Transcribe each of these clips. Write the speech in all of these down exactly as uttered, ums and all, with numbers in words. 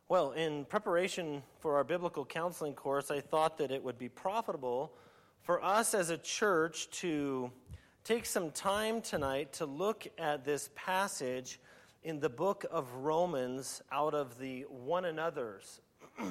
Well, in preparation for our biblical counseling course, I thought that it would be profitable for us as a church to take some time tonight to look at this passage in the book of Romans out of the one another's.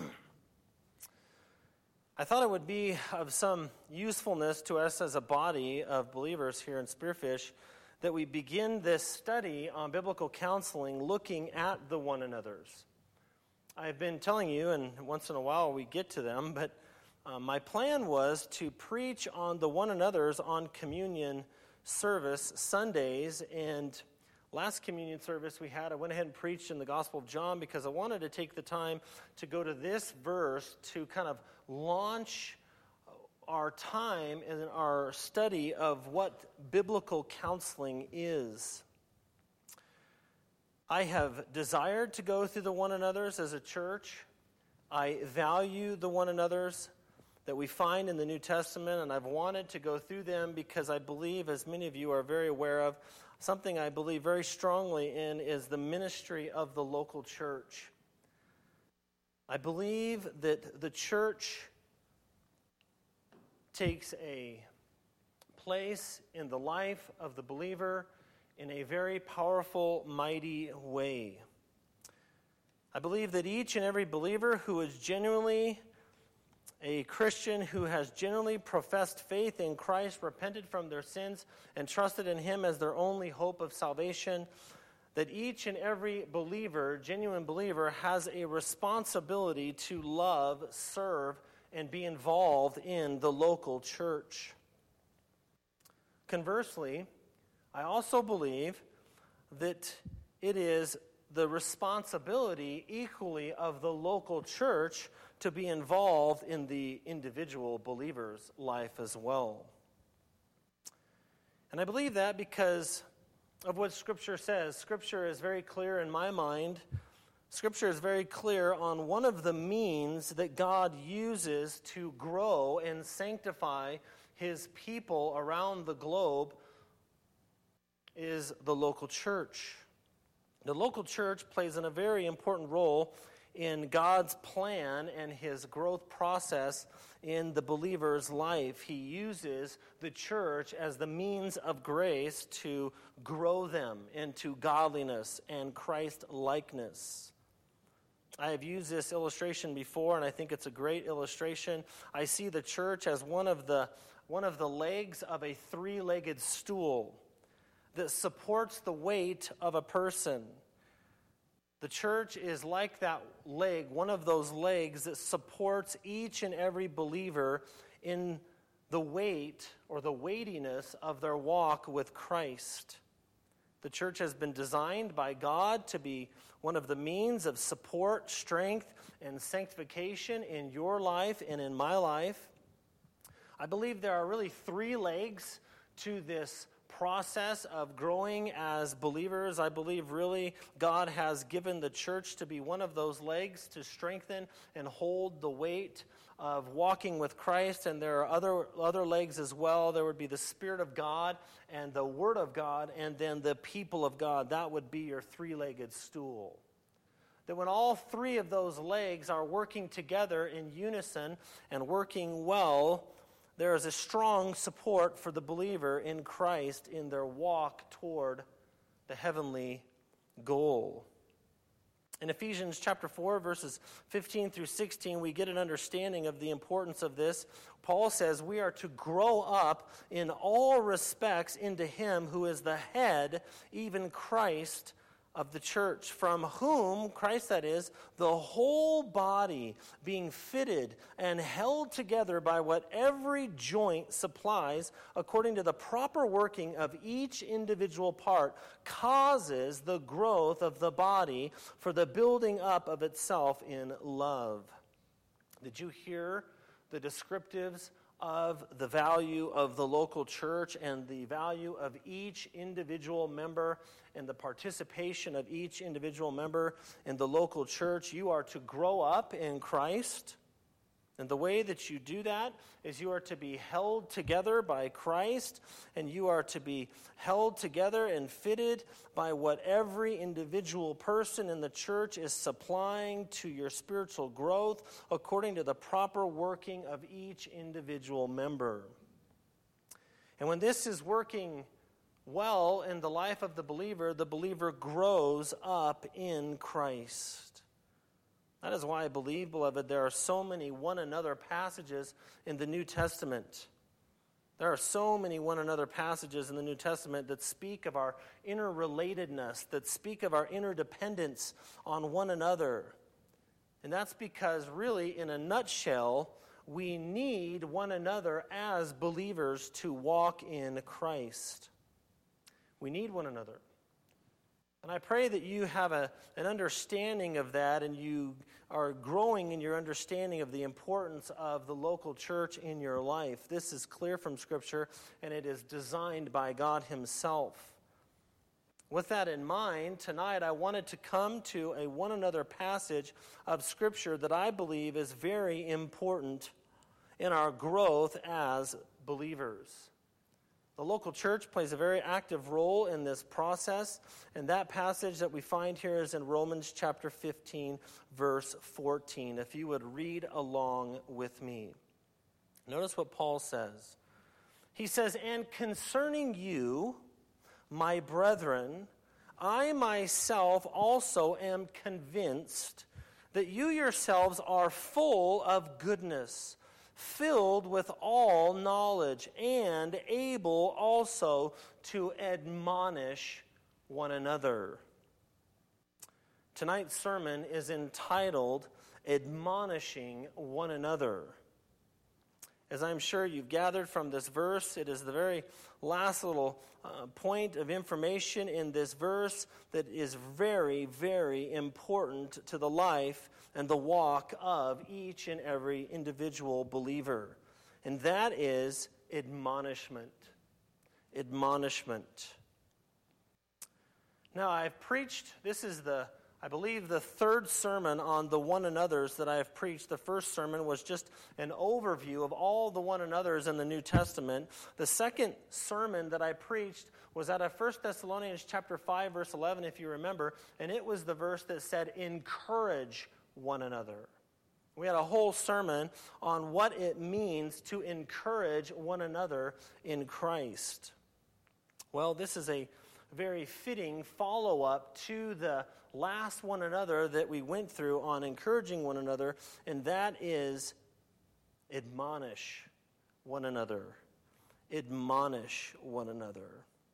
I thought it would be of some usefulness to us as a body of believers here in Spearfish that we begin this study on biblical counseling looking at the one another's. I've been telling you, and once in a while we get to them, but uh, my plan was to preach on the one another's on communion service Sundays, and last communion service we had, I went ahead and preached in the Gospel of John because I wanted to take the time to go to this verse to kind of launch our time in our study of what biblical counseling is. I have desired to go through the one another's as a church. I value the one another's that we find in the New Testament, and I've wanted to go through them because I believe, as many of you are very aware of, something I believe very strongly in is the ministry of the local church. I believe that the church takes a place in the life of the believer in a very powerful, mighty way. I believe that each and every believer who is genuinely a Christian, who has genuinely professed faith in Christ, repented from their sins, and trusted in Him as their only hope of salvation, that each and every believer, genuine believer, has a responsibility to love, serve, and be involved in the local church. Conversely, I also believe that it is the responsibility equally of the local church to be involved in the individual believer's life as well. And I believe that because of what Scripture says. Scripture is very clear in my mind. Scripture is very clear on one of the means that God uses to grow and sanctify His people around the globe is the local church. The local church plays in a very important role in God's plan and His growth process in the believer's life. He uses the church as the means of grace to grow them into godliness and Christ-likeness. I have used this illustration before, and I think it's a great illustration. I see the church as one of the, one of the legs of a three-legged stool that supports the weight of a person. The church is like that leg, one of those legs that supports each and every believer in the weight or the weightiness of their walk with Christ. The church has been designed by God to be one of the means of support, strength, and sanctification in your life and in my life. I believe there are really three legs to this process of growing as believers. I believe really God has given the church to be one of those legs to strengthen and hold the weight of walking with Christ, and there are other other legs as well. There would be the Spirit of God and the Word of God, and then the people of God. That would be your three-legged stool. That when all three of those legs are working together in unison and working well, there is a strong support for the believer in Christ in their walk toward the heavenly goal. In Ephesians chapter four, verses fifteen through sixteen, we get an understanding of the importance of this. Paul says we are to grow up in all respects into Him who is the head, even Christ, of the church, from whom, Christ that is, the whole body being fitted and held together by what every joint supplies according to the proper working of each individual part, causes the growth of the body for the building up of itself in love. Did you hear the descriptives of the value of the local church and the value of each individual member and the participation of each individual member in the local church? You are to grow up in Christ. And the way that you do that is you are to be held together by Christ, and you are to be held together and fitted by what every individual person in the church is supplying to your spiritual growth according to the proper working of each individual member. And when this is working well in the life of the believer, the believer grows up in Christ. That is why I believe, beloved, there are so many one another passages in the New Testament. There are so many one another passages in the New Testament that speak of our interrelatedness, that speak of our interdependence on one another. And that's because, really, in a nutshell, we need one another as believers to walk in Christ. We need one another. And I pray that you have a, an understanding of that, and you are growing in your understanding of the importance of the local church in your life. This is clear from Scripture, and it is designed by God Himself. With that in mind, tonight I wanted to come to a one another passage of Scripture that I believe is very important in our growth as believers. The local church plays a very active role in this process, and that passage that we find here is in Romans chapter fifteen, verse fourteen. If you would read along with me. Notice what Paul says. He says, "And concerning you, my brethren, I myself also am convinced that you yourselves are full of goodness, filled with all knowledge, and able also to admonish one another." Tonight's sermon is entitled, "Admonishing One Another." As I'm sure you've gathered from this verse, it is the very last little uh, point of information in this verse that is very, very important to the life and the walk of each and every individual believer. And that is admonishment. Admonishment. Now, I've preached, this is the, I believe, the third sermon on the one another's that I have preached. The first sermon was just an overview of all the one another's in the New Testament. The second sermon that I preached was out of First Thessalonians chapter five, verse eleven, if you remember, and it was the verse that said, "Encourage one another." We had a whole sermon on what it means to encourage one another in Christ. Well, this is a very fitting follow-up to the last one another that we went through on encouraging one another, and that is admonish one another. Admonish one another.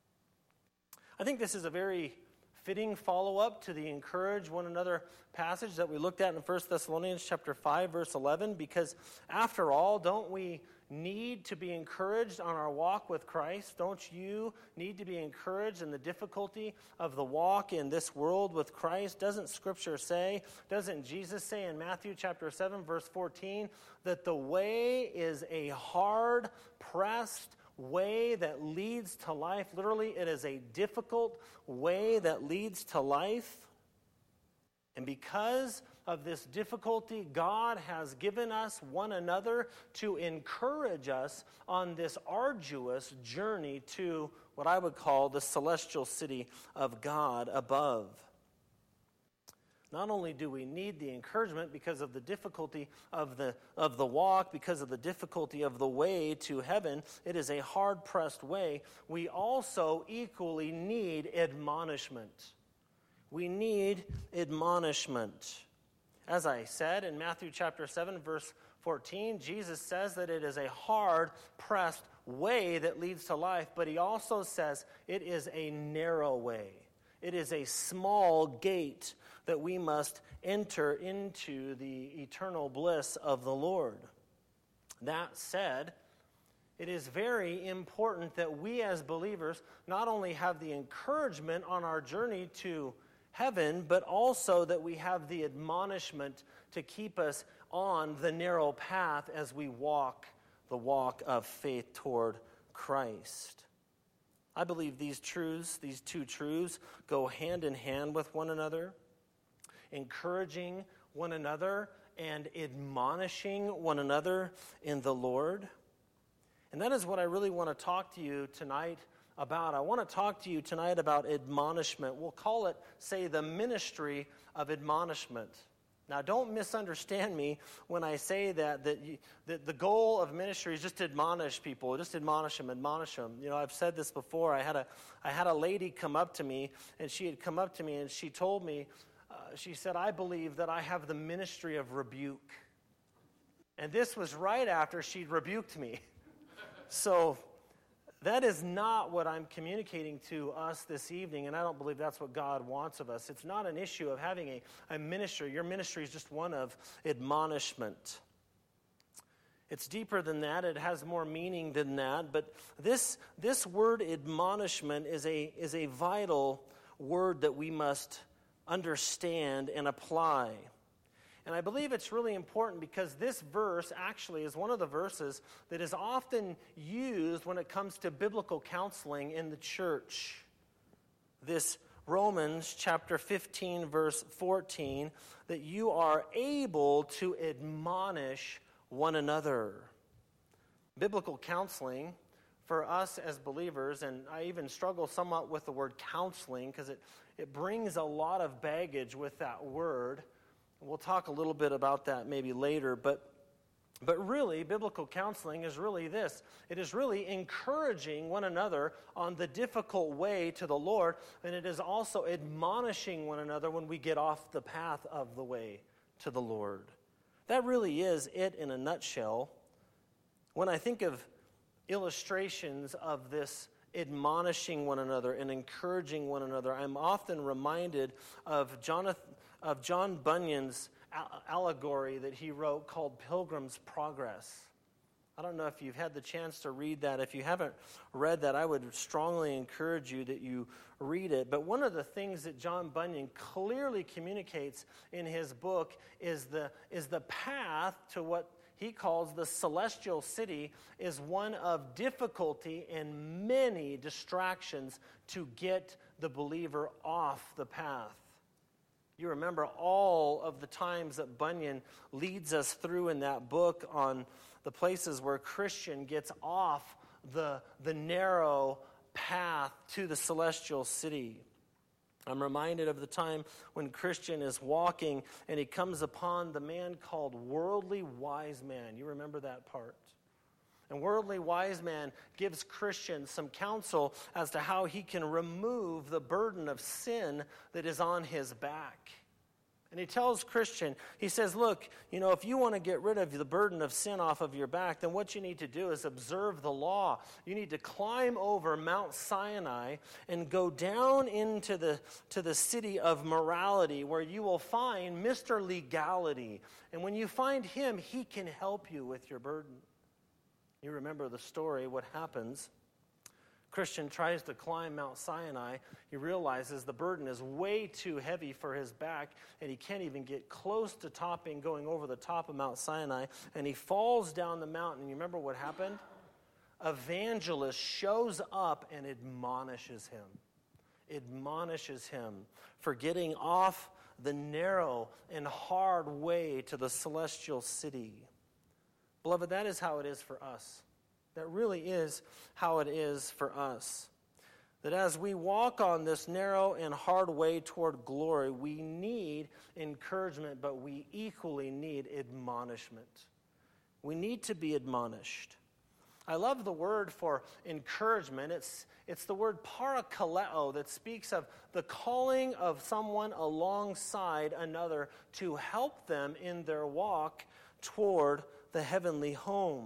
I think this is a very fitting follow-up to the encourage one another passage that we looked at in First Thessalonians chapter five, verse eleven, because after all, don't we need to be encouraged on our walk with Christ? Don't you need to be encouraged in the difficulty of the walk in this world with Christ? Doesn't Scripture say, doesn't Jesus say in Matthew chapter seven, verse fourteen, that the way is a hard-pressed way that leads to life? Literally, it is a difficult way that leads to life. And because of this difficulty, God has given us one another to encourage us on this arduous journey to what I would call the celestial city of God above. Not only do we need the encouragement because of the difficulty of the of the walk, because of the difficulty of the way to heaven, it is a hard-pressed way, we also equally need admonishment. We need admonishment. As I said in Matthew chapter seven, verse fourteen, Jesus says that it is a hard-pressed way that leads to life, but he also says it is a narrow way. It is a small gate that we must enter into the eternal bliss of the Lord. That said, it is very important that we as believers not only have the encouragement on our journey to heaven, but also that we have the admonishment to keep us on the narrow path as we walk the walk of faith toward Christ. I believe these truths, these two truths, go hand in hand with one another. Encouraging one another and admonishing one another in the Lord? And that is what I really want to talk to you tonight about. I want to talk to you tonight about admonishment. We'll call it, say, the ministry of admonishment. Now, don't misunderstand me when I say that, that, you, that the goal of ministry is just to admonish people, just admonish them, admonish them. You know, I've said this before. I had a, I had a lady come up to me, and she had come up to me, and she told me, uh, she said, I believe that I have the ministry of rebuke. And this was right after she'd rebuked me. So that is not what I'm communicating to us this evening, and I don't believe that's what God wants of us. It's not an issue of having a, a ministry. Your ministry is just one of admonishment. It's deeper than that. It has more meaning than that. But this, this word admonishment is a, is a vital word that we must understand and apply. And I believe it's really important because this verse actually is one of the verses that is often used when it comes to biblical counseling in the church. This Romans chapter fifteen, verse fourteen, that you are able to admonish one another. Biblical counseling for us as believers, and I even struggle somewhat with the word counseling because it, it brings a lot of baggage with that word. We'll talk a little bit about that maybe later, but but really, biblical counseling is really this. It is really encouraging one another on the difficult way to the Lord, and it is also admonishing one another when we get off the path of the way to the Lord. That really is it in a nutshell. When I think of illustrations of this admonishing one another and encouraging one another, I'm often reminded of Jonathan of John Bunyan's allegory that he wrote called Pilgrim's Progress. I don't know if you've had the chance to read that. If you haven't read that, I would strongly encourage you that you read it. But one of the things that John Bunyan clearly communicates in his book is the, is the path to what he calls the celestial city is one of difficulty and many distractions to get the believer off the path. You remember all of the times that Bunyan leads us through in that book on the places where Christian gets off the, the narrow path to the celestial city. I'm reminded of the time when Christian is walking and he comes upon the man called Worldly Wise Man. You remember that part? And Worldly Wise Man gives Christian some counsel as to how he can remove the burden of sin that is on his back. And he tells Christian, he says, look, you know, if you want to get rid of the burden of sin off of your back, then what you need to do is observe the law. You need to climb over Mount Sinai and go down into the, to the city of morality where you will find Mister Legality. And when you find him, he can help you with your burden. You remember the story, what happens. Christian tries to climb Mount Sinai. He realizes the burden is way too heavy for his back, and he can't even get close to topping, going over the top of Mount Sinai, and he falls down the mountain. You remember what happened? Evangelist shows up and admonishes him. Admonishes him for getting off the narrow and hard way to the celestial city. Beloved, that is how it is for us. That really is how it is for us. That as we walk on this narrow and hard way toward glory, we need encouragement, but we equally need admonishment. We need to be admonished. I love the word for encouragement. It's, it's the word parakaleo that speaks of the calling of someone alongside another to help them in their walk toward the heavenly home.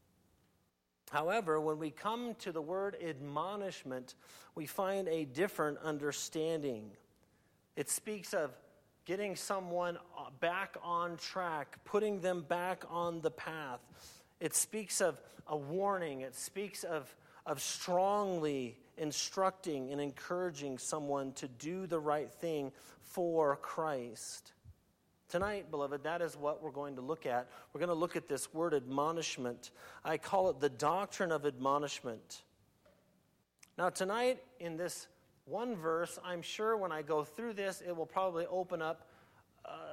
However, when we come to the word admonishment, we find a different understanding. It speaks of getting someone back on track, putting them back on the path. It speaks of a warning. It speaks of, of strongly instructing and encouraging someone to do the right thing for Christ. Tonight, beloved, that is what we're going to look at. We're going to look at this word admonishment. I call it the doctrine of admonishment. Now, tonight, in this one verse, I'm sure when I go through this, it will probably open up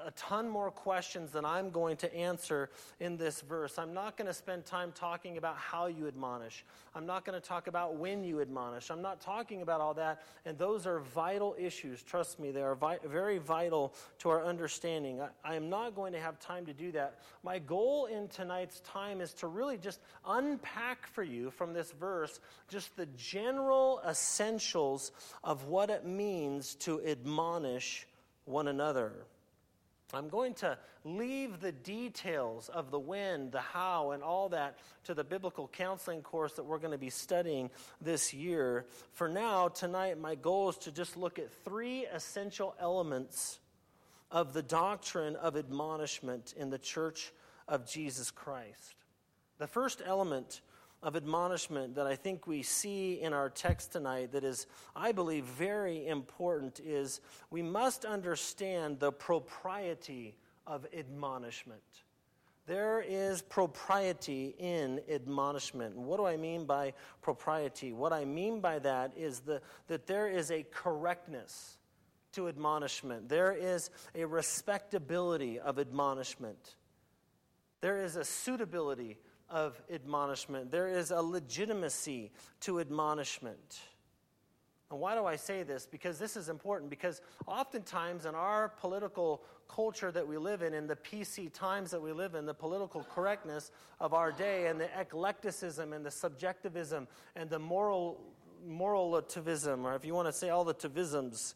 a ton more questions than I'm going to answer in this verse. I'm not going to spend time talking about how you admonish. I'm not going to talk about when you admonish. I'm not talking about all that, and those are vital issues. Trust me, they are vi- very vital to our understanding. I, I am not going to have time to do that. My goal in tonight's time is to really just unpack for you from this verse just the general essentials of what it means to admonish one another. I'm going to leave the details of the when, the how, and all that to the biblical counseling course that we're going to be studying this year. For now, tonight, my goal is to just look at three essential elements of the doctrine of admonishment in the Church of Jesus Christ. The first element of admonishment that I think we see in our text tonight that is, I believe, very important is we must understand the propriety of admonishment. There is propriety in admonishment. What do I mean by propriety? What I mean by that is the, that there is a correctness to admonishment. There is a respectability of admonishment. There is a suitability of admonishment. There is a legitimacy to admonishment. And why do I say this? Because this is important. Because oftentimes in our political culture that we live in, in the P C times that we live in, the political correctness of our day, and the eclecticism and the subjectivism and the moral moralativism, or if you want to say all the tivisms,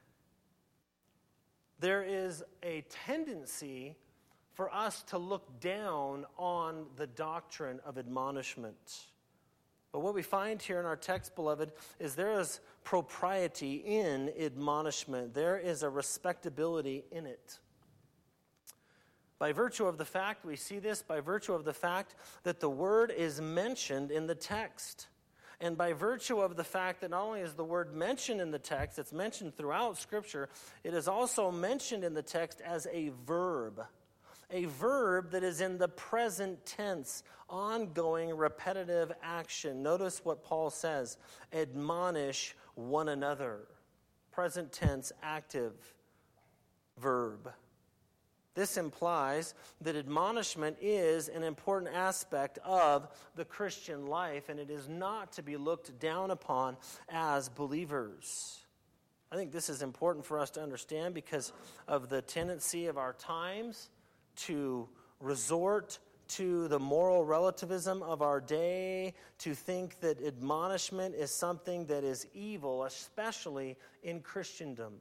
there is a tendency for us to look down on the doctrine of admonishment. But what we find here in our text, beloved, is there is propriety in admonishment. There is a respectability in it. By virtue of the fact, we see this by virtue of the fact that the word is mentioned in the text. And by virtue of the fact that not only is the word mentioned in the text, it's mentioned throughout Scripture, it is also mentioned in the text as a verb. A verb that is in the present tense, ongoing, repetitive action. Notice what Paul says, admonish one another. Present tense, active verb. This implies that admonishment is an important aspect of the Christian life, and it is not to be looked down upon as believers. I think this is important for us to understand because of the tendency of our times to resort to the moral relativism of our day, to think that admonishment is something that is evil, especially in Christendom.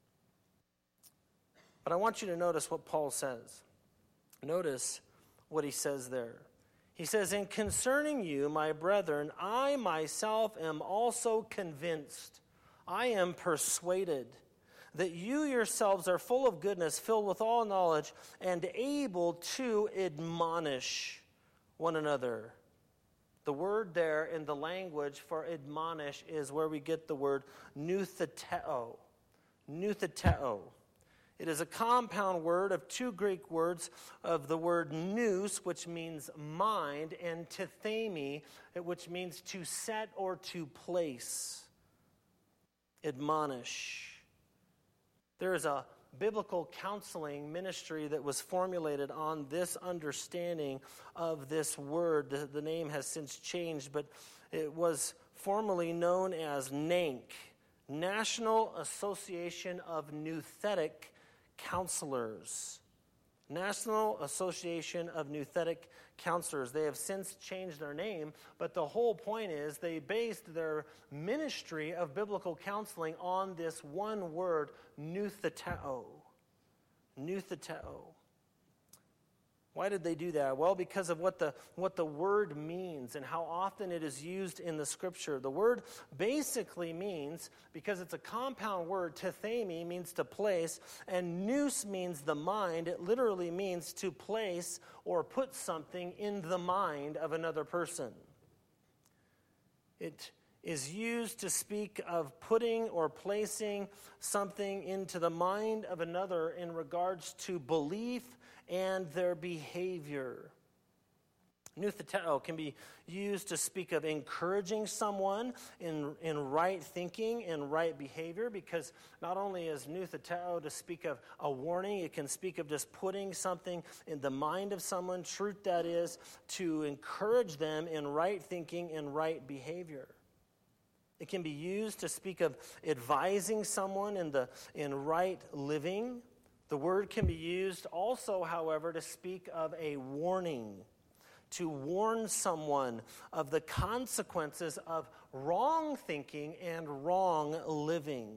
But I want you to notice what Paul says. Notice what he says there. He says, "And concerning you, my brethren, I myself am also convinced, I am persuaded, that you yourselves are full of goodness, filled with all knowledge, and able to admonish one another." The word there in the language for admonish is where we get the word noutheteo. Noutheteo. It is a compound word of two Greek words of the word nous, which means mind, and tithemi, which means to set or to place. Admonish. There is a biblical counseling ministry that was formulated on this understanding of this word. The, the name has since changed, but it was formerly known as NANC, National Association of Nouthetic Counselors. National Association of Nouthetic Counselors. They have since changed their name, but the whole point is they based their ministry of biblical counseling on this one word, noutheteo. Noutheteo. Why did they do that? Well, because of what the, what the word means and how often it is used in the Scripture. The word basically means, because it's a compound word, tithemi means to place, and nous means the mind. It literally means to place or put something in the mind of another person. It is used to speak of putting or placing something into the mind of another in regards to belief and their behavior. Nutheteo can be used to speak of encouraging someone in, in right thinking and right behavior, because not only is nutheteo to speak of a warning, it can speak of just putting something in the mind of someone, truth that is, to encourage them in right thinking and right behavior. It can be used to speak of advising someone in the in right living. The word can be used also, however, to speak of a warning, to warn someone of the consequences of wrong thinking and wrong living,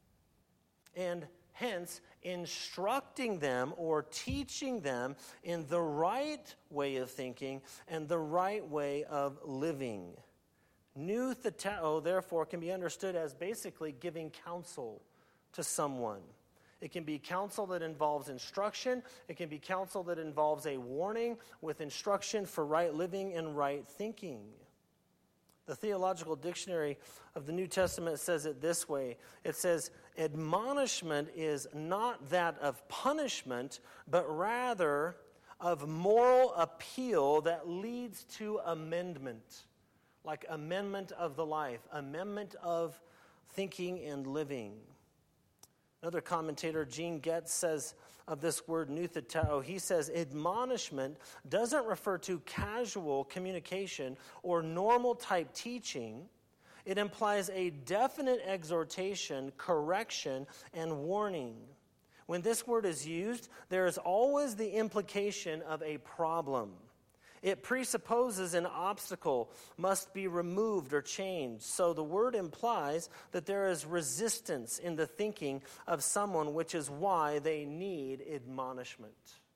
and hence instructing them or teaching them in the right way of thinking and the right way of living. Nutheteo, therefore, can be understood as basically giving counsel to someone. It can be counsel that involves instruction. It can be counsel that involves a warning with instruction for right living and right thinking. The Theological Dictionary of the New Testament says it this way. It says, admonishment is not that of punishment, but rather of moral appeal that leads to amendment, like amendment of the life, amendment of thinking and living. Another commentator, Gene Getz, says of this word nutheteo, he says, admonishment doesn't refer to casual communication or normal type teaching. It implies a definite exhortation, correction, and warning. When this word is used, there is always the implication of a problem. It presupposes an obstacle must be removed or changed. So the word implies that there is resistance in the thinking of someone, which is why they need admonishment.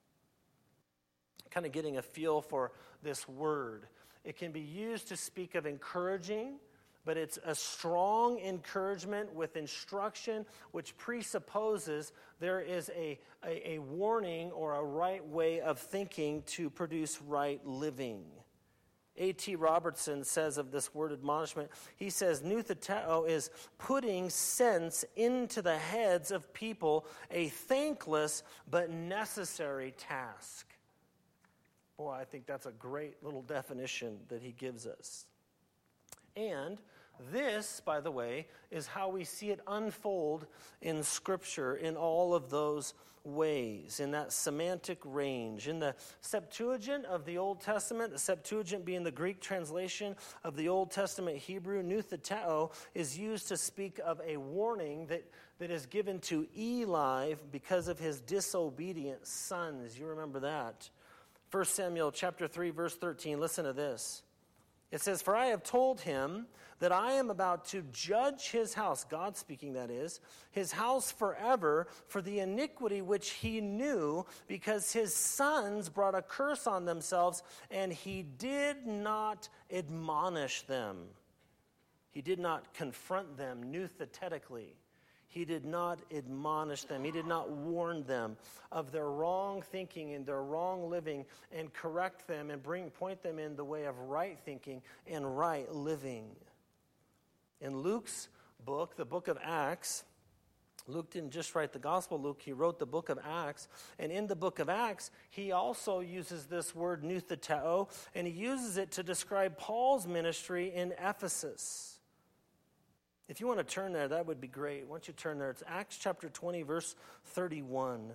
Kind of getting a feel for this word. It can be used to speak of encouraging, but it's a strong encouragement with instruction, which presupposes there is a, a, a warning or a right way of thinking to produce right living. A T Robertson says of this word admonishment, he says, nutheteo is putting sense into the heads of people, a thankless but necessary task. Boy, I think that's a great little definition that he gives us. And this, by the way, is how we see it unfold in Scripture in all of those ways, in that semantic range. In the Septuagint of the Old Testament, the Septuagint being the Greek translation of the Old Testament Hebrew, nutheteo is used to speak of a warning that, that is given to Eli because of his disobedient sons. You remember that. First Samuel chapter three, verse thirteen, listen to this. It says, for I have told him that I am about to judge his house, God speaking that is, his house forever for the iniquity which he knew, because his sons brought a curse on themselves, and he did not admonish them. He did not confront them nuthetically. He did not admonish them. He did not warn them of their wrong thinking and their wrong living and correct them and bring point them in the way of right thinking and right living. In Luke's book, the book of Acts, Luke didn't just write the Gospel of Luke, he wrote the book of Acts. And in the book of Acts, he also uses this word nutheteo, and he uses it to describe Paul's ministry in Ephesus. If you want to turn there, that would be great. Why don't you turn there? It's Acts chapter twenty, verse thirty-one.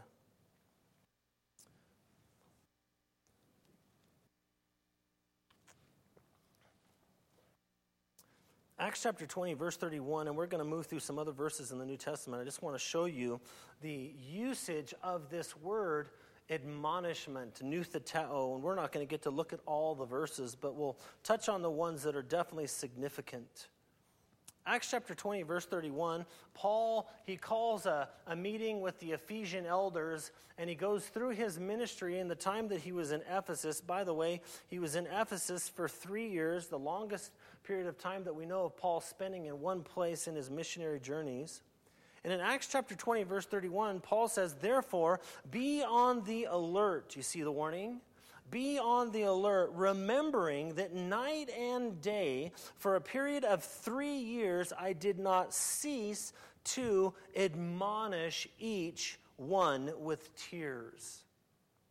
Acts chapter twenty, verse thirty-one, and we're going to move through some other verses in the New Testament. I just want to show you the usage of this word admonishment, nutheteo, and we're not going to get to look at all the verses, but we'll touch on the ones that are definitely significant. Acts chapter twenty, verse thirty-one, Paul, he calls a, a meeting with the Ephesian elders, and he goes through his ministry in the time that he was in Ephesus. By the way, he was in Ephesus for three years, the longest period of time that we know of Paul spending in one place in his missionary journeys. And in Acts chapter twenty, verse thirty-one, Paul says, therefore, be on the alert. You see the warning? Be on the alert, remembering that night and day, for a period of three years, I did not cease to admonish each one with tears.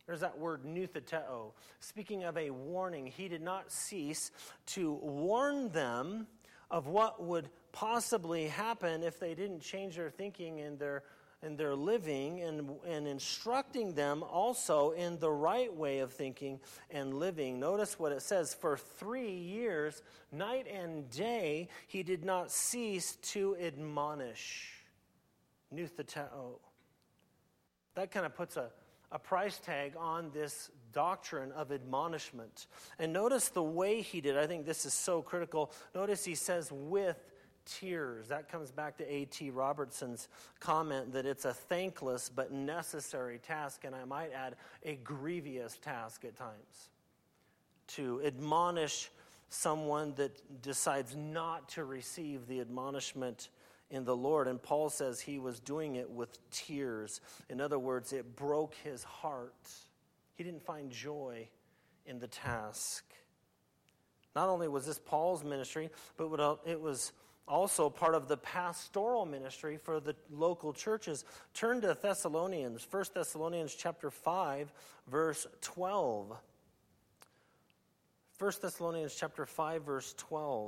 There's that word nutheteo, speaking of a warning. He did not cease to warn them of what would possibly happen if they didn't change their thinking and their and their living, and, and instructing them also in the right way of thinking and living. Notice what it says, for three years, night and day, he did not cease to admonish. Nutheteo. That kind of puts a, a price tag on this doctrine of admonishment. And notice the way he did. I think this is so critical. Notice he says with tears. That comes back to A T Robertson's comment that it's a thankless but necessary task, and I might add, a grievous task at times, to admonish someone that decides not to receive the admonishment in the Lord. And Paul says he was doing it with tears. In other words, it broke his heart. He didn't find joy in the task. Not only was this Paul's ministry, but it was also part of the pastoral ministry for the local churches. Turn to Thessalonians, First Thessalonians chapter five, verse twelve. First Thessalonians chapter five, verse twelve.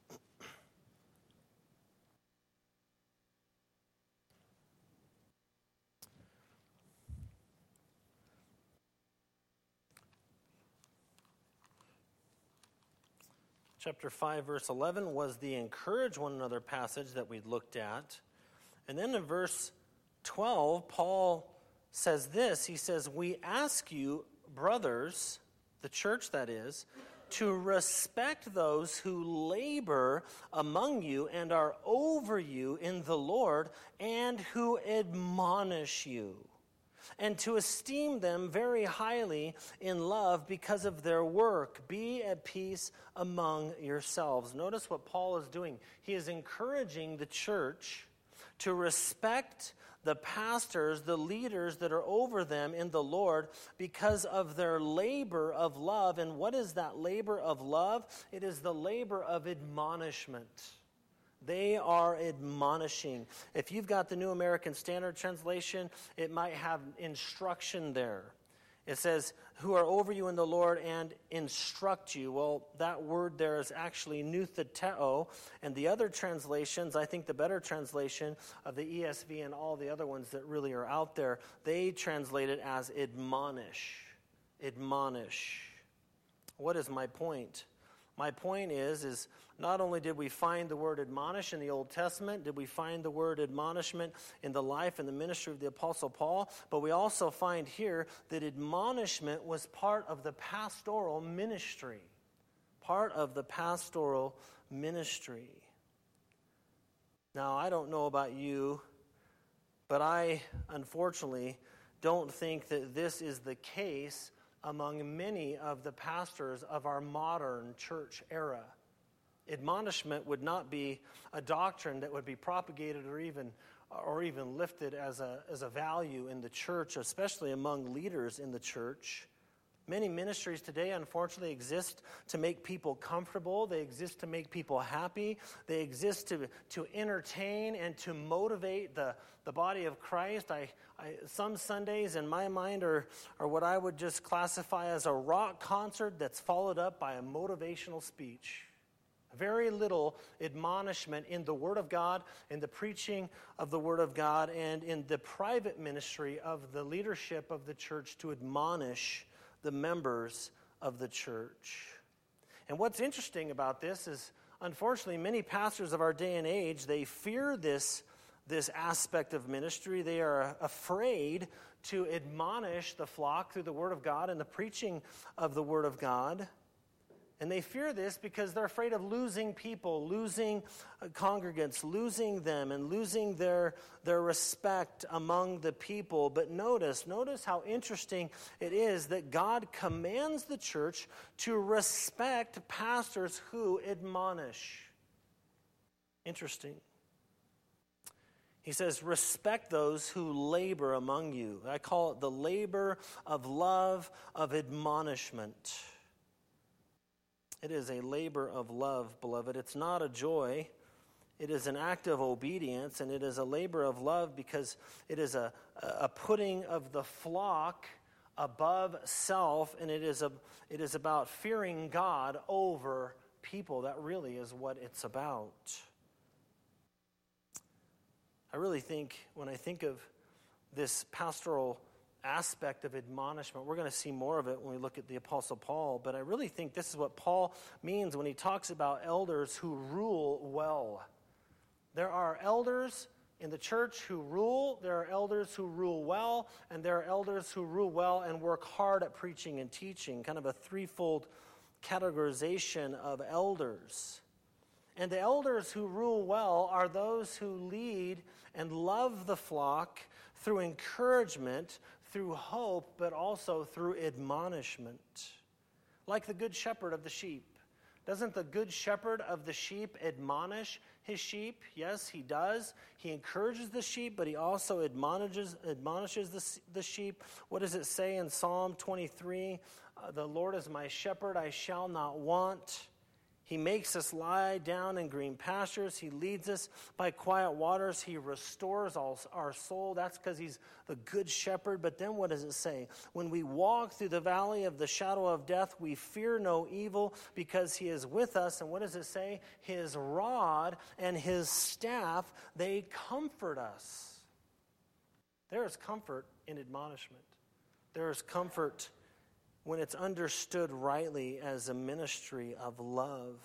Chapter five, verse eleven was the encourage one another passage that we looked at. And then in verse twelve, Paul says this. He says, we ask you, brothers, the church that is, to respect those who labor among you and are over you in the Lord and who admonish you, and to esteem them very highly in love because of their work. Be at peace among yourselves. Notice what Paul is doing. He is encouraging the church to respect the pastors, the leaders that are over them in the Lord because of their labor of love. And what is that labor of love? It is the labor of admonishment. They are admonishing. If you've got the New American Standard Translation, it might have instruction there. It says, who are over you in the Lord and instruct you. Well, that word there is actually nutheteo. And the other translations, I think the better translation of the E S V and all the other ones that really are out there, they translate it as admonish. Admonish. What is my point? My point is, is not only did we find the word admonish in the Old Testament, did we find the word admonishment in the life and the ministry of the Apostle Paul, but we also find here that admonishment was part of the pastoral ministry. Part of the pastoral ministry. Now, I don't know about you, but I, unfortunately, don't think that this is the case among many of the pastors of our modern church era. Admonishment would not be a doctrine that would be propagated or even or even lifted as a as a value in the church, especially among leaders in the church. Many ministries today, unfortunately, exist to make people comfortable. They exist to make people happy. They exist to, to entertain and to motivate the, the body of Christ. I, I, some Sundays, in my mind, are, are what I would just classify as a rock concert that's followed up by a motivational speech. Very little admonishment in the Word of God, in the preaching of the Word of God, and in the private ministry of the leadership of the church to admonish the members of the church. And what's interesting about this is, unfortunately, many pastors of our day and age, they fear this, this aspect of ministry. They are afraid to admonish the flock through the Word of God and the preaching of the Word of God. And they fear this because they're afraid of losing people, losing congregants, losing them, and losing their, their respect among the people. But notice, notice how interesting it is that God commands the church to respect pastors who admonish. Interesting. He says, respect those who labor among you. I call it the labor of love, of admonishment. It is a labor of love, beloved. It's not a joy. It is an act of obedience, and it is a labor of love because it is a, a putting of the flock above self, and it is a it is about fearing God over people. That really is what it's about. I really think when I think of this pastoral aspect of admonishment, we're going to see more of it when we look at the Apostle Paul, but I really think this is what Paul means when he talks about elders who rule well. There are elders in the church who rule, there are elders who rule well, and there are elders who rule well and work hard at preaching and teaching, kind of a threefold categorization of elders. And the elders who rule well are those who lead and love the flock through encouragement, through hope, but also through admonishment. Like the good shepherd of the sheep. Doesn't the good shepherd of the sheep admonish his sheep? Yes, he does. He encourages the sheep, but he also admonishes, admonishes the, the sheep. What does it say in Psalm twenty-three? Uh, the Lord is my shepherd, I shall not want. He makes us lie down in green pastures. He leads us by quiet waters. He restores all, our soul. That's because he's the good shepherd. But then what does it say? When we walk through the valley of the shadow of death, we fear no evil because he is with us. And what does it say? His rod and his staff, they comfort us. There is comfort in admonishment. There is comfort when it's understood rightly as a ministry of love.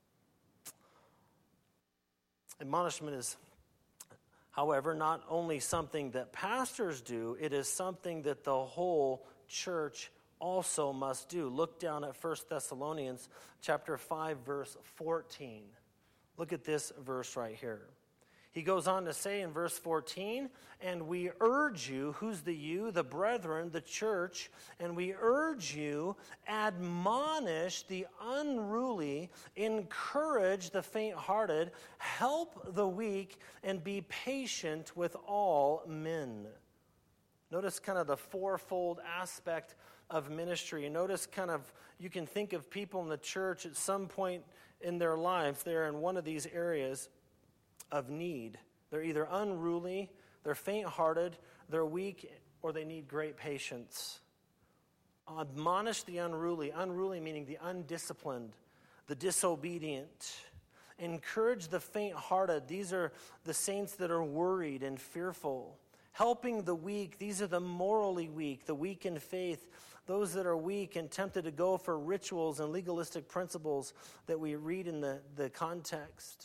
Admonishment is, however, not only something that pastors do, it is something that the whole church also must do. Look down at First Thessalonians chapter five, verse fourteen. Look at this verse right here. He goes on to say in verse fourteen, and we urge you, who's the you? The brethren, the church, and we urge you, admonish the unruly, encourage the faint-hearted, help the weak, and be patient with all men. Notice kind of the fourfold aspect of ministry. Notice kind of, you can think of people in the church at some point in their life, they're in one of these areas of need. They're either unruly, they're faint-hearted, they're weak, or they need great patience. Admonish the unruly, unruly meaning the undisciplined, the disobedient. Encourage the faint-hearted. These are the saints that are worried and fearful. Helping the weak. These are the morally weak, the weak in faith, those that are weak and tempted to go for rituals and legalistic principles that we read in the, the context.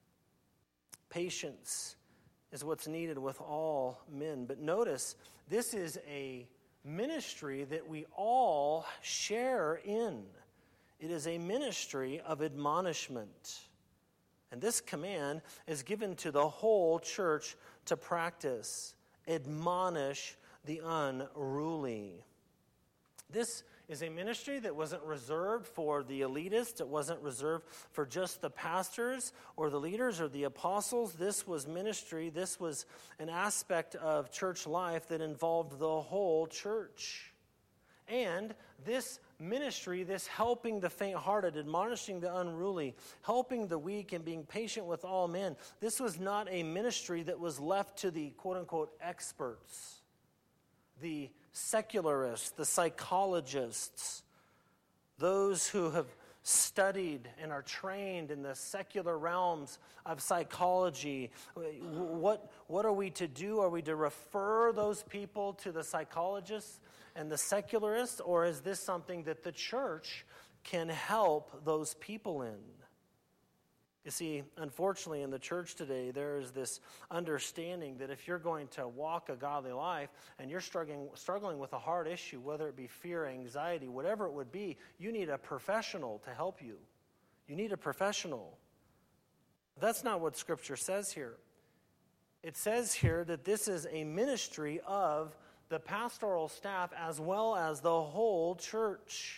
Patience is what's needed with all men. But notice, this is a ministry that we all share in. It is a ministry of admonishment. And this command is given to the whole church to practice. Admonish the unruly. This is a ministry that wasn't reserved for the elitists. It wasn't reserved for just the pastors or the leaders or the apostles. This was ministry. This was an aspect of church life that involved the whole church. And this ministry, this helping the faint-hearted, admonishing the unruly, helping the weak, and being patient with all men, this was not a ministry that was left to the quote-unquote experts, the secularists, the psychologists, those who have studied and are trained in the secular realms of psychology. What, what are we to do? Are we to refer those people to the psychologists and the secularists, or is this something that the church can help those people in? You see, unfortunately, in the church today, there is this understanding that if you're going to walk a godly life and you're struggling, struggling with a hard issue, whether it be fear, anxiety, whatever it would be, you need a professional to help you. You need a professional. That's not what Scripture says here. It says here that this is a ministry of the pastoral staff as well as the whole church.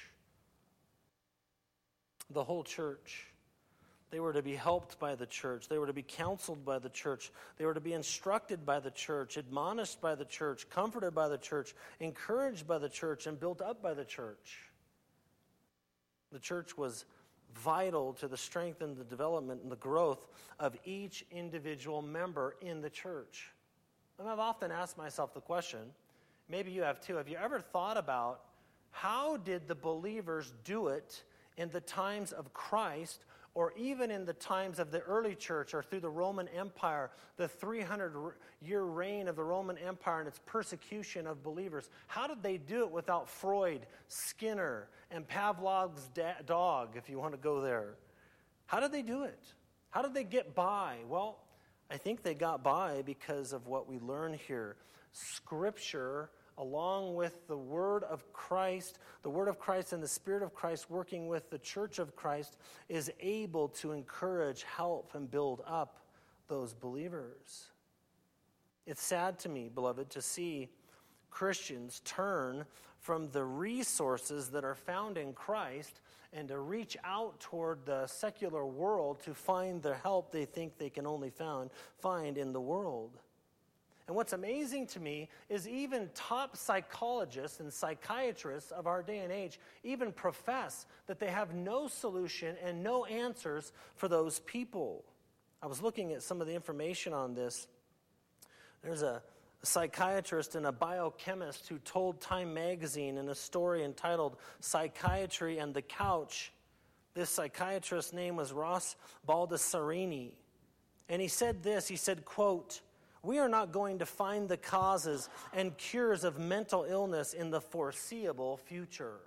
The whole church. They were to be helped by the church. They were to be counseled by the church. They were to be instructed by the church, admonished by the church, comforted by the church, encouraged by the church, and built up by the church. The church was vital to the strength and the development and the growth of each individual member in the church. And I've often asked myself the question, maybe you have too, have you ever thought about how did the believers do it in the times of Christ, or even in the times of the early church, or through the Roman Empire, the three hundred year reign of the Roman Empire and its persecution of believers? How did they do it without Freud, Skinner, and Pavlov's da- dog, if you want to go there? How did they do it? How did they get by? Well, I think they got by because of what we learn here. Scripture, along with the Word of Christ, the Word of Christ and the Spirit of Christ working with the Church of Christ, is able to encourage, help, and build up those believers. It's sad to me, beloved, to see Christians turn from the resources that are found in Christ and to reach out toward the secular world to find the help they think they can only found, find in the world. And what's amazing to me is even top psychologists and psychiatrists of our day and age even profess that they have no solution and no answers for those people. I was looking at some of the information on this. There's a psychiatrist and a biochemist who told Time magazine in a story entitled Psychiatry and the Couch. This psychiatrist's name was Ross Baldessarini. And he said this, he said, quote, "We are not going to find the causes and cures of mental illness in the foreseeable future."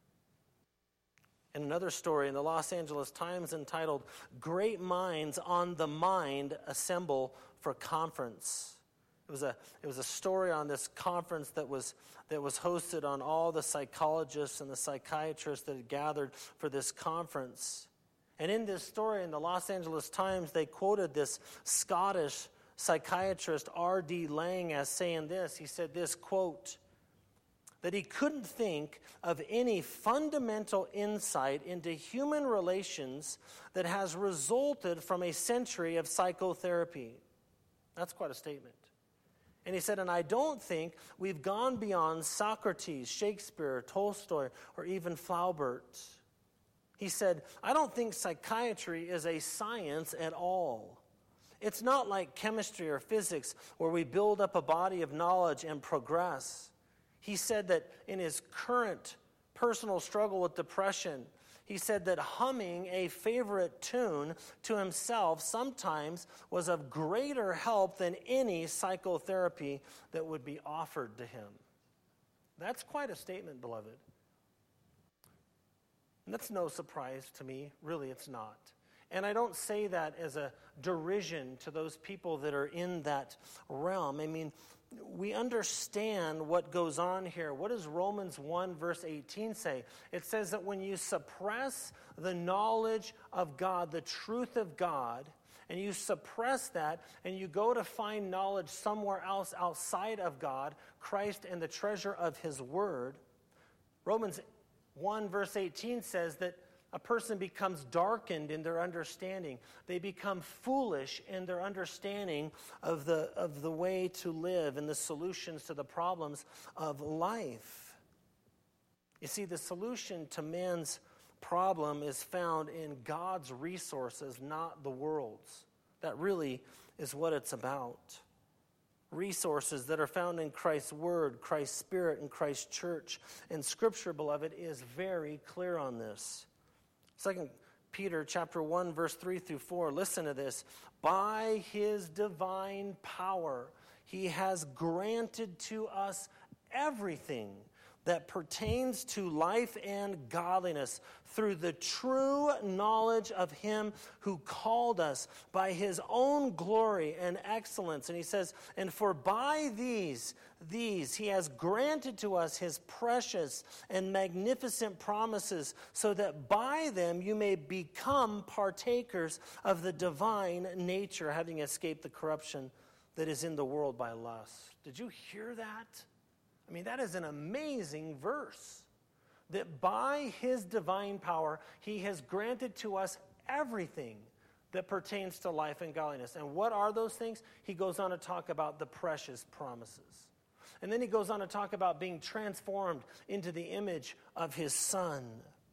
In another story in the Los Angeles Times entitled, "Great Minds on the Mind Assemble for Conference." It was a it was a story on this conference that was that was hosted on all the psychologists and the psychiatrists that had gathered for this conference. And in this story in the Los Angeles Times, they quoted this Scottish psychiatrist R D Laing as saying this. He said this, quote, that he couldn't think of any fundamental insight into human relations that has resulted from a century of psychotherapy. That's quite a statement. And he said, and I don't think we've gone beyond Socrates, Shakespeare, Tolstoy, or even Flaubert. He said, I don't think psychiatry is a science at all. It's not like chemistry or physics where we build up a body of knowledge and progress. He said that in his current personal struggle with depression, he said that humming a favorite tune to himself sometimes was of greater help than any psychotherapy that would be offered to him. That's quite a statement, beloved. And that's no surprise to me. Really, it's not. And I don't say that as a derision to those people that are in that realm. I mean, we understand what goes on here. What does Romans one verse eighteen say? It says that when you suppress the knowledge of God, the truth of God, and you suppress that and you go to find knowledge somewhere else outside of God, Christ and the treasure of his word, Romans one verse eighteen says that a person becomes darkened in their understanding. They become foolish in their understanding of the, of the way to live and the solutions to the problems of life. You see, the solution to man's problem is found in God's resources, not the world's. That really is what it's about. Resources that are found in Christ's Word, Christ's Spirit, and Christ's church. And Scripture, beloved, is very clear on this. Second Peter chapter one, verse three through four, listen to this. By his divine power, he has granted to us everything that pertains to life and godliness through the true knowledge of him who called us by his own glory and excellence. And he says, and for by these, these he has granted to us his precious and magnificent promises, so that by them you may become partakers of the divine nature, having escaped the corruption that is in the world by lust. Did you hear that? I mean, that is an amazing verse. That by his divine power, he has granted to us everything that pertains to life and godliness. And what are those things? He goes on to talk about the precious promises. And then he goes on to talk about being transformed into the image of his Son.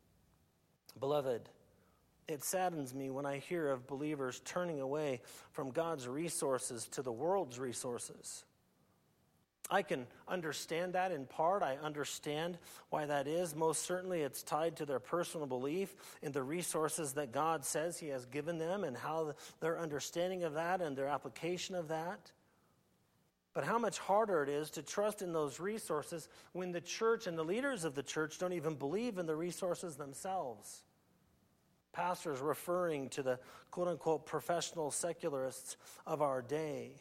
Beloved, it saddens me when I hear of believers turning away from God's resources to the world's resources. I can understand that in part. I understand why that is. Most certainly it's tied to their personal belief in the resources that God says he has given them and how their understanding of that and their application of that. But how much harder it is to trust in those resources when the church and the leaders of the church don't even believe in the resources themselves. Pastors referring to the quote-unquote professional secularists of our day.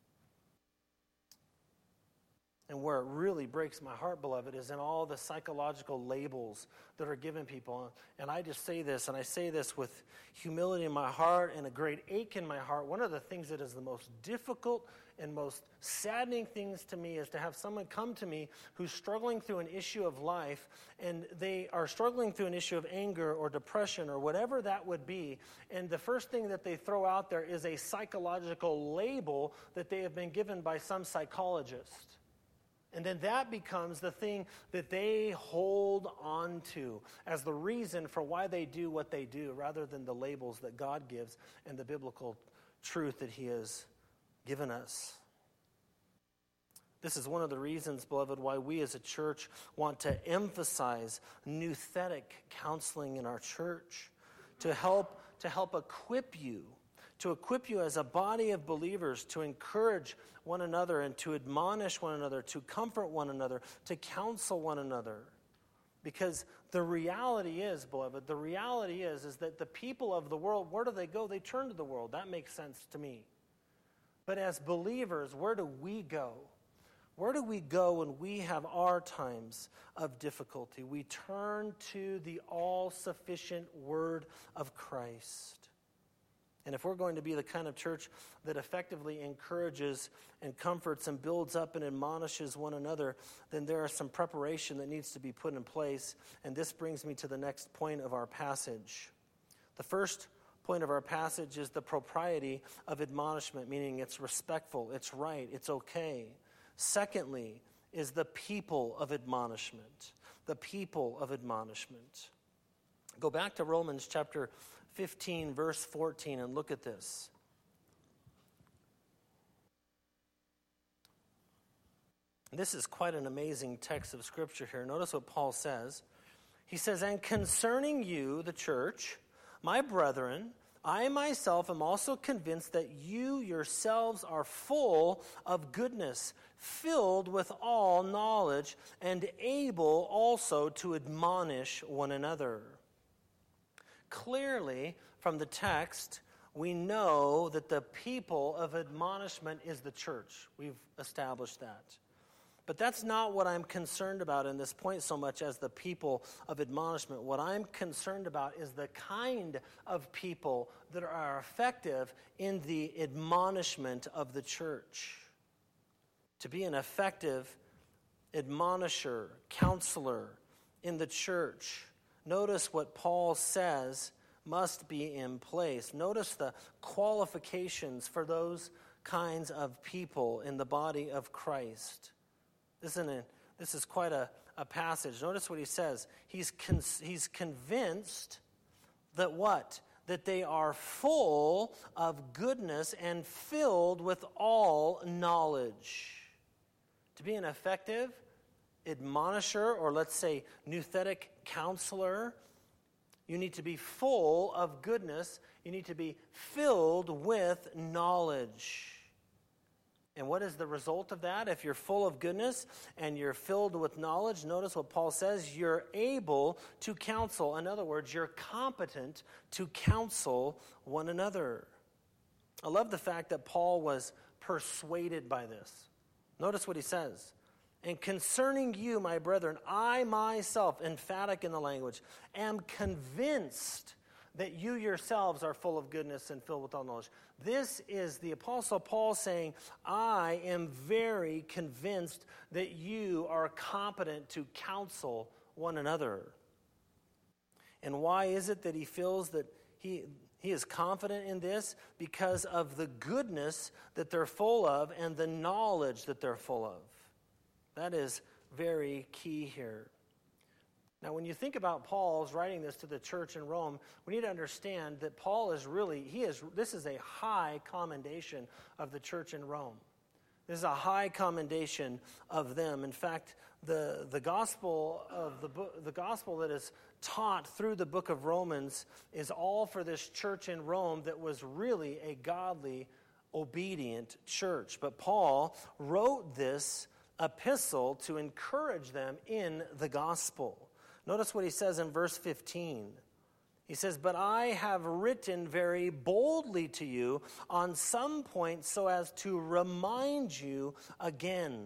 And where it really breaks my heart, beloved, is in all the psychological labels that are given people. And I just say this, and I say this with humility in my heart and a great ache in my heart. One of the things that is the most difficult and most saddening things to me is to have someone come to me who's struggling through an issue of life, and they are struggling through an issue of anger or depression or whatever that would be. And the first thing that they throw out there is a psychological label that they have been given by some psychologist. And then that becomes the thing that they hold on to as the reason for why they do what they do, rather than the labels that God gives and the biblical truth that he has given us. This is one of the reasons, beloved, why we as a church want to emphasize nouthetic counseling in our church to help to help equip you, to equip you as a body of believers to encourage one another and to admonish one another, to comfort one another, to counsel one another. Because the reality is, beloved, the reality is, is that the people of the world, where do they go? They turn to the world. That makes sense to me. But as believers, where do we go? Where do we go when we have our times of difficulty? We turn to the all-sufficient Word of Christ. And if we're going to be the kind of church that effectively encourages and comforts and builds up and admonishes one another, then there is some preparation that needs to be put in place. And this brings me to the next point of our passage. The first point of our passage is the propriety of admonishment, meaning it's respectful, it's right, it's okay. Secondly is the people of admonishment. The people of admonishment. Go back to Romans chapter fifteen, verse fourteen, and look at this. This is quite an amazing text of Scripture here. Notice what Paul says. He says, "And concerning you, the church, my brethren, I myself am also convinced that you yourselves are full of goodness, filled with all knowledge, and able also to admonish one another." Clearly, from the text, we know that the people of admonishment is the church. We've established that. But that's not what I'm concerned about in this point so much as the people of admonishment. What I'm concerned about is the kind of people that are effective in the admonishment of the church. To be an effective admonisher, counselor in the church, notice what Paul says must be in place. Notice the qualifications for those kinds of people in the body of Christ. This, isn't a, this is quite a, a passage. Notice what he says. He's, con, he's convinced that what? That they are full of goodness and filled with all knowledge. To be an effective admonisher, or let's say nouthetic counselor, you need to be full of goodness. You need to be filled with knowledge. And what is the result of that? If you're full of goodness and you're filled with knowledge, notice what Paul says, you're able to counsel. In other words, you're competent to counsel one another. I love the fact that Paul was persuaded by this. Notice what he says. "And concerning you, my brethren, I myself," emphatic in the language, "am convinced that you yourselves are full of goodness and filled with all knowledge." This is the Apostle Paul saying, I am very convinced that you are competent to counsel one another. And why is it that he feels that he, he is confident in this? Because of the goodness that they're full of and the knowledge that they're full of. That is very key here. Now, when you think about Paul's writing this to the church in Rome, we need to understand that Paul is really, he is. this is a high commendation of the church in Rome. This is a high commendation of them. In fact, the, the gospel of the book, the gospel that is taught through the book of Romans is all for this church in Rome that was really a godly, obedient church. But Paul wrote this epistle to encourage them in the gospel. Notice what he says in verse fifteen. He says, "But I have written very boldly to you on some points so as to remind you again."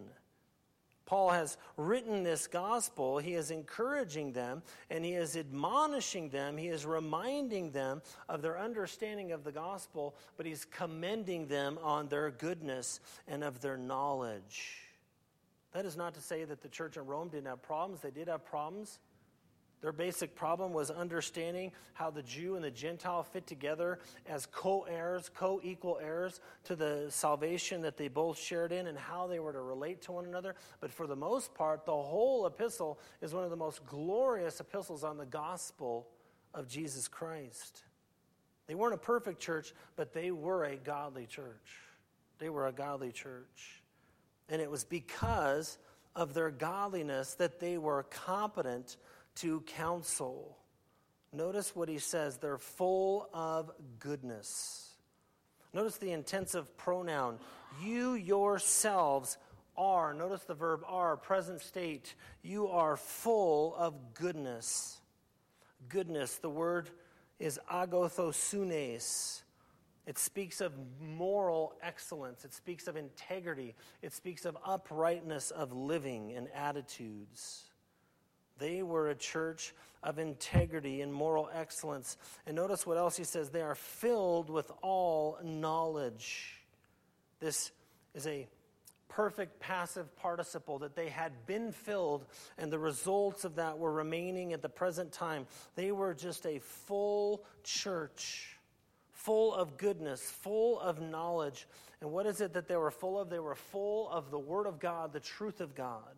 Paul has written this gospel. He is encouraging them, and he is admonishing them. He is reminding them of their understanding of the gospel, but he's commending them on their goodness and of their knowledge. That is not to say that the church in Rome didn't have problems. They did have problems. Their basic problem was understanding how the Jew and the Gentile fit together as co-heirs, co-equal heirs to the salvation that they both shared in, and how they were to relate to one another. But for the most part, the whole epistle is one of the most glorious epistles on the gospel of Jesus Christ. They weren't a perfect church, but they were a godly church. They were a godly church. And it was because of their godliness that they were competent to counsel. Notice what he says. They're full of goodness. Notice the intensive pronoun. You yourselves are. Notice the verb are, present state. You are full of goodness. Goodness, the word is agothosunes. It speaks of moral excellence. It speaks of integrity. It speaks of uprightness of living and attitudes. They were a church of integrity and moral excellence. And notice what else he says. They are filled with all knowledge. This is a perfect passive participle, that they had been filled, and the results of that were remaining at the present time. They were just a full church, full of goodness, full of knowledge. And what is it that they were full of? They were full of the Word of God, the truth of God.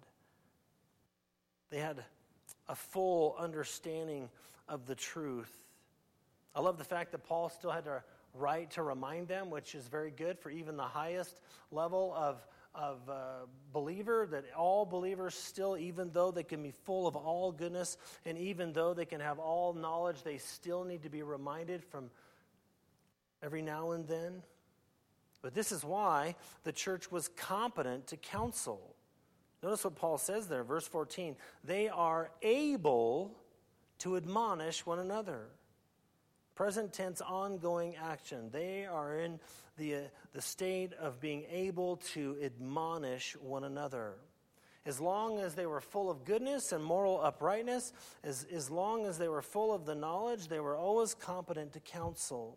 They had a full understanding of the truth. I love the fact that Paul still had to write to remind them, which is very good for even the highest level of, of uh, believer, that all believers still, even though they can be full of all goodness, and even though they can have all knowledge, they still need to be reminded from every now and then. But this is why the church was competent to counsel. Notice what Paul says there, verse fourteen. They are able to admonish one another. Present tense, ongoing action. They are in the, uh, the state of being able to admonish one another. As long as they were full of goodness and moral uprightness, as, as long as they were full of the knowledge, they were always competent to counsel.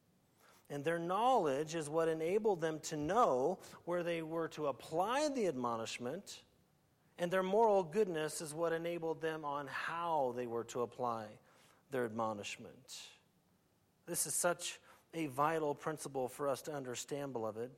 And their knowledge is what enabled them to know where they were to apply the admonishment. And their moral goodness is what enabled them on how they were to apply their admonishment. This is such a vital principle for us to understand, beloved.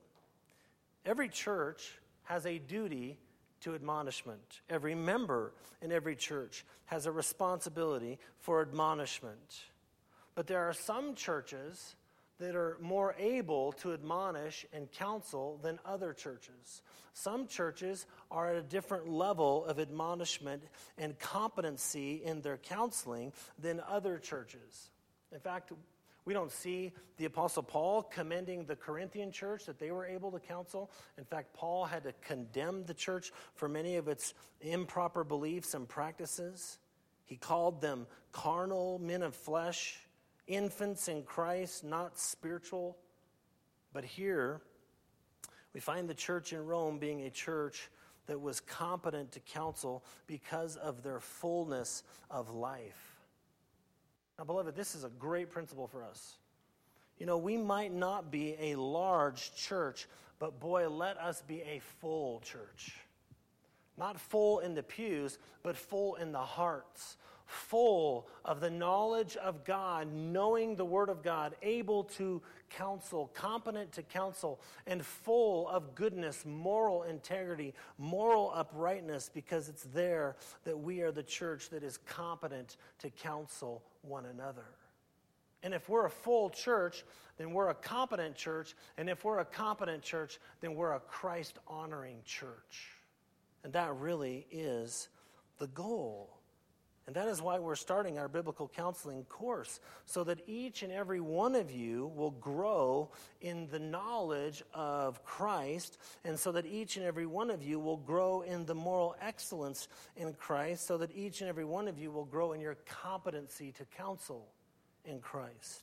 Every church has a duty to admonishment. Every member in every church has a responsibility for admonishment. But there are some churches that are more able to admonish and counsel than other churches. Some churches are at a different level of admonishment and competency in their counseling than other churches. In fact, we don't see the Apostle Paul commending the Corinthian church that they were able to counsel. In fact, Paul had to condemn the church for many of its improper beliefs and practices. He called them carnal, men of flesh, infants in Christ, not spiritual. But here, we find the church in Rome being a church that was competent to counsel because of their fullness of life. Now, beloved, this is a great principle for us. You know, we might not be a large church, but boy, let us be a full church. Not full in the pews, but full in the hearts. Full of the knowledge of God, knowing the Word of God, able to counsel, competent to counsel, and full of goodness, moral integrity, moral uprightness, because it's there that we are the church that is competent to counsel one another. And if we're a full church, then we're a competent church. And if we're a competent church, then we're a Christ-honoring church. And that really is the goal. And that is why we're starting our biblical counseling course, so that each and every one of you will grow in the knowledge of Christ, and so that each and every one of you will grow in the moral excellence in Christ, so that each and every one of you will grow in your competency to counsel in Christ.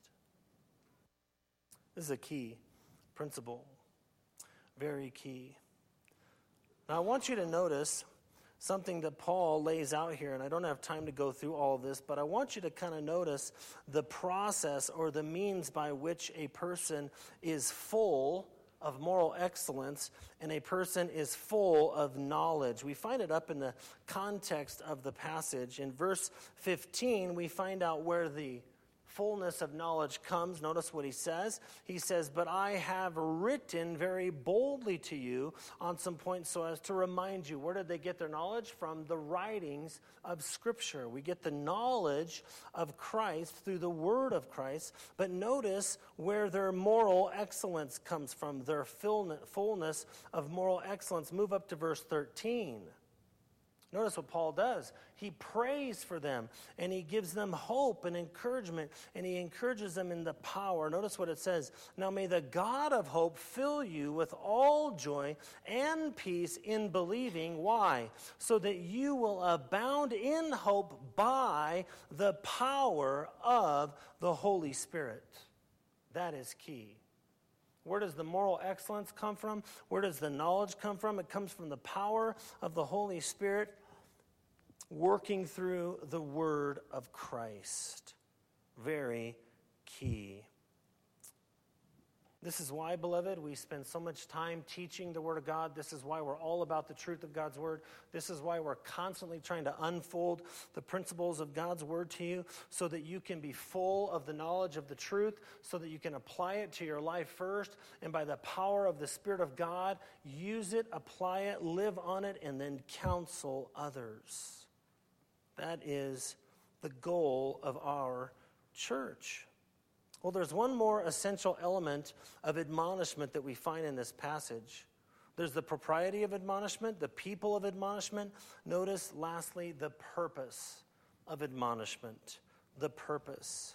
This is a key principle, very key. Now I want you to notice something that Paul lays out here, and I don't have time to go through all of this, but I want you to kind of notice the process or the means by which a person is full of moral excellence and a person is full of knowledge. We find it up in the context of the passage. In verse fifteen, we find out where the fullness of knowledge comes. Notice what he says. He says, "But I have written very boldly to you on some points so as to remind you." Where did they get their knowledge? From the writings of Scripture. We get the knowledge of Christ through the Word of Christ. But notice where their moral excellence comes from, their fullness of moral excellence. Move up to verse thirteen. Notice what Paul does. He prays for them, and he gives them hope and encouragement, and he encourages them in the power. Notice what it says. "Now may the God of hope fill you with all joy and peace in believing." Why? "So that you will abound in hope by the power of the Holy Spirit." That is key. Where does the moral excellence come from? Where does the knowledge come from? It comes from the power of the Holy Spirit working through the Word of Christ. Very key. This is why, beloved, we spend so much time teaching the Word of God. This is why we're all about the truth of God's Word. This is why we're constantly trying to unfold the principles of God's Word to you so that you can be full of the knowledge of the truth, so that you can apply it to your life first, and by the power of the Spirit of God, use it, apply it, live on it, and then counsel others. That is the goal of our church. Well, there's one more essential element of admonishment that we find in this passage. There's the propriety of admonishment, the people of admonishment. Notice, lastly, the purpose of admonishment. The purpose.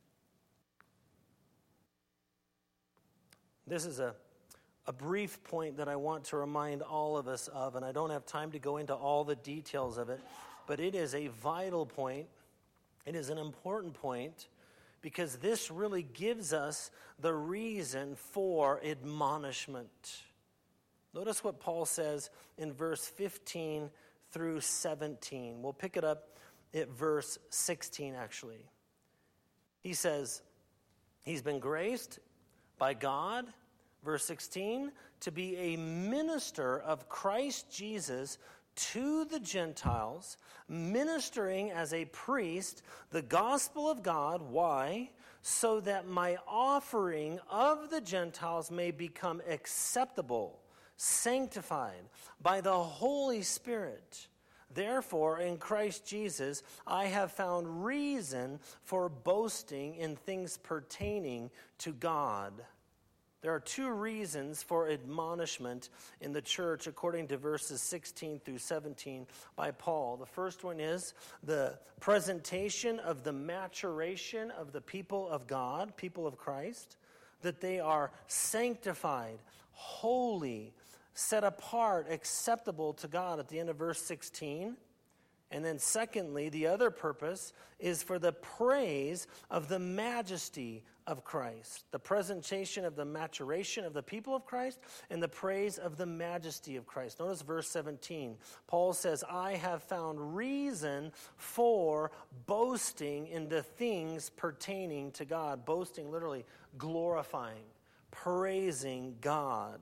This is a, a brief point that I want to remind all of us of, and I don't have time to go into all the details of it, but it is a vital point. It is an important point, because this really gives us the reason for admonishment. Notice what Paul says in verse fifteen through seventeen. We'll pick it up at verse sixteen, actually. He says, he's been graced by God, verse sixteen, to be a minister of Christ Jesus to the Gentiles, ministering as a priest the gospel of God. Why? So that my offering of the Gentiles may become acceptable, sanctified by the Holy Spirit. Therefore, in Christ Jesus, I have found reason for boasting in things pertaining to God. There are two reasons for admonishment in the church according to verses sixteen through seventeen by Paul. The first one is the presentation of the maturation of the people of God, people of Christ, that they are sanctified, holy, set apart, acceptable to God at the end of verse sixteen. And then secondly, the other purpose is for the praise of the majesty of Christ. The presentation of the maturation of the people of Christ and the praise of the majesty of Christ. Notice verse seventeen. Paul says, I have found reason for boasting in the things pertaining to God. Boasting, literally glorifying, praising God.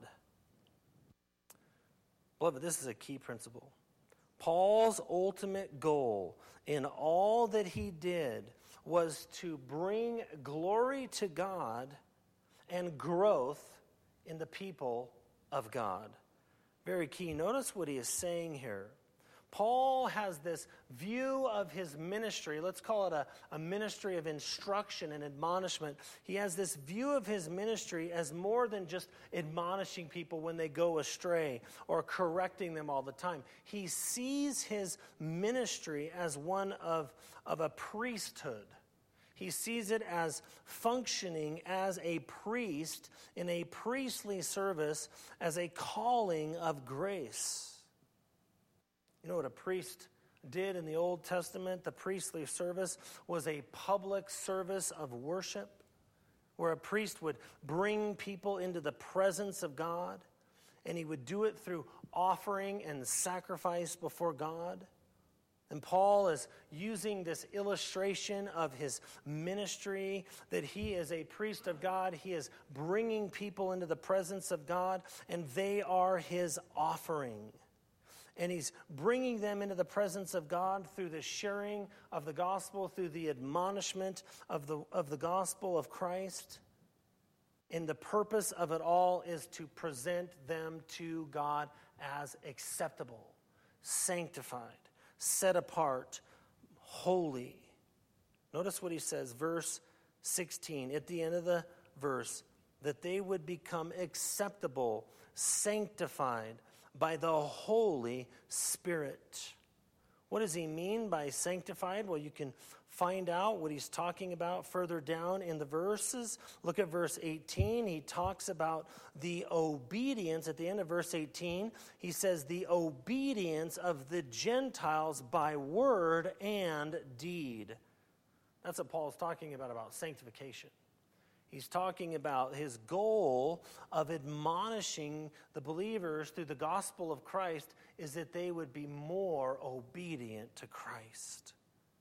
Beloved, this is a key principle. Paul's ultimate goal in all that he did was to bring glory to God and growth in the people of God. Very key. Notice what he is saying here. Paul has this view of his ministry. Let's call it a, a ministry of instruction and admonishment. He has this view of his ministry as more than just admonishing people when they go astray or correcting them all the time. He sees his ministry as one of, of a priesthood. He sees it as functioning as a priest in a priestly service, as a calling of grace. You know what a priest did in the Old Testament? The priestly service was a public service of worship, where a priest would bring people into the presence of God, and he would do it through offering and sacrifice before God. And Paul is using this illustration of his ministry, that he is a priest of God. He is bringing people into the presence of God, and they are his offering. And he's bringing them into the presence of God through the sharing of the gospel, through the admonishment of the, of the gospel of Christ. And the purpose of it all is to present them to God as acceptable, sanctified, set apart, holy. Notice what he says, verse sixteen, at the end of the verse, that they would become acceptable, sanctified by the Holy Spirit. What does he mean by sanctified? Well, you can find out what he's talking about further down in the verses. Look at verse eighteen. He talks about the obedience. At the end of verse eighteen, he says, the obedience of the Gentiles by word and deed. That's what Paul's talking about, about sanctification. He's talking about his goal of admonishing the believers through the gospel of Christ is that they would be more obedient to Christ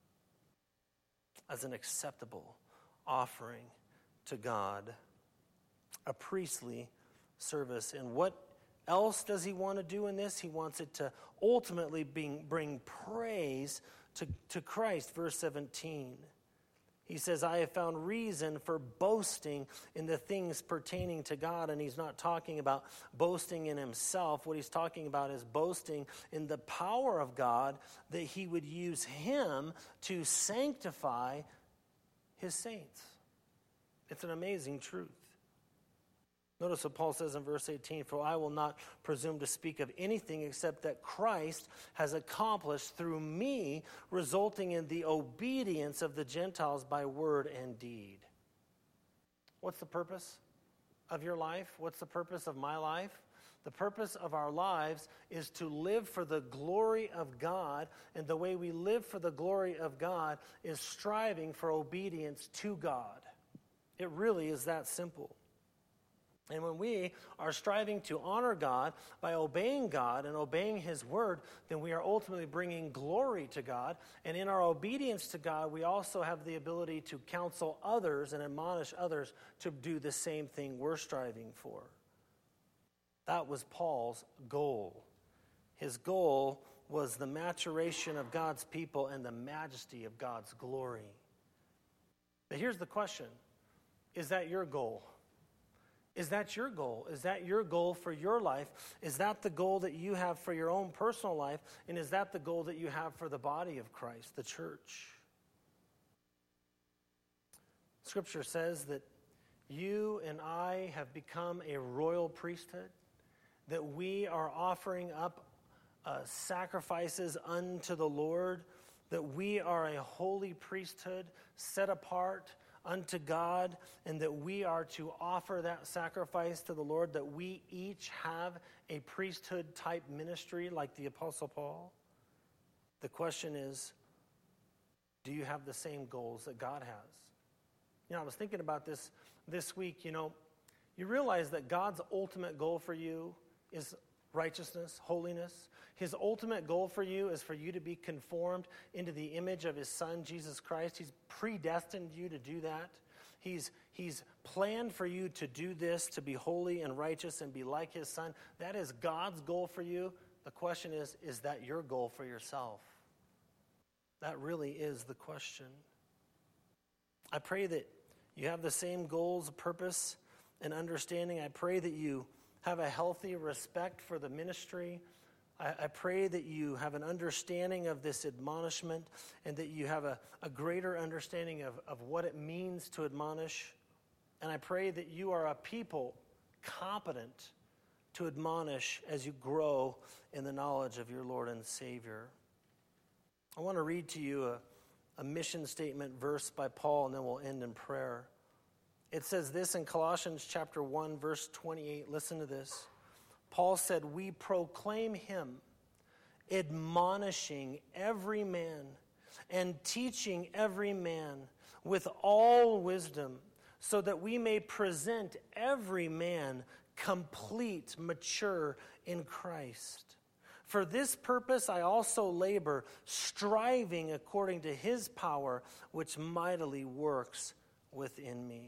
as an acceptable offering to God, a priestly service. And what else does he want to do in this? He wants it to ultimately bring, bring praise to, to Christ. Verse seventeen. He says, I have found reason for boasting in the things pertaining to God. And he's not talking about boasting in himself. What he's talking about is boasting in the power of God, that he would use him to sanctify his saints. It's an amazing truth. Notice what Paul says in verse eighteen, for I will not presume to speak of anything except that Christ has accomplished through me, resulting in the obedience of the Gentiles by word and deed. What's the purpose of your life? What's the purpose of my life? The purpose of our lives is to live for the glory of God, and the way we live for the glory of God is striving for obedience to God. It really is that simple. And when we are striving to honor God by obeying God and obeying his word, then we are ultimately bringing glory to God. And in our obedience to God, we also have the ability to counsel others and admonish others to do the same thing we're striving for. That was Paul's goal. His goal was the maturation of God's people and the majesty of God's glory. But here's the question. Is that your goal? Is that your goal? Is that your goal for your life? Is that the goal that you have for your own personal life? And is that the goal that you have for the body of Christ, the church? Scripture says that you and I have become a royal priesthood, that we are offering up uh, sacrifices unto the Lord, that we are a holy priesthood set apart unto God, and that we are to offer that sacrifice to the Lord, that we each have a priesthood type ministry like the Apostle Paul. The question is, do you have the same goals that God has? You know, I was thinking about this this week. You know, you realize that God's ultimate goal for you is righteousness, holiness. His ultimate goal for you is for you to be conformed into the image of his Son, Jesus Christ. He's predestined you to do that. He's, he's planned for you to do this, to be holy and righteous and be like his Son. That is God's goal for you. The question is, is that your goal for yourself? That really is the question. I pray that you have the same goals, purpose, and understanding. I pray that you have a healthy respect for the ministry I, I pray that you have an understanding of this admonishment and that you have a, a greater understanding of, of what it means to admonish. And I pray that you are a people competent to admonish as you grow in the knowledge of your Lord and Savior. I want to read to you a, a mission statement verse by Paul, and then we'll end in prayer. It says this in Colossians chapter one, verse twenty-eight. Listen to this. Paul said, "We proclaim him, admonishing every man and teaching every man with all wisdom, so that we may present every man complete, mature in Christ. For this purpose I also labor, striving according to his power, which mightily works within me."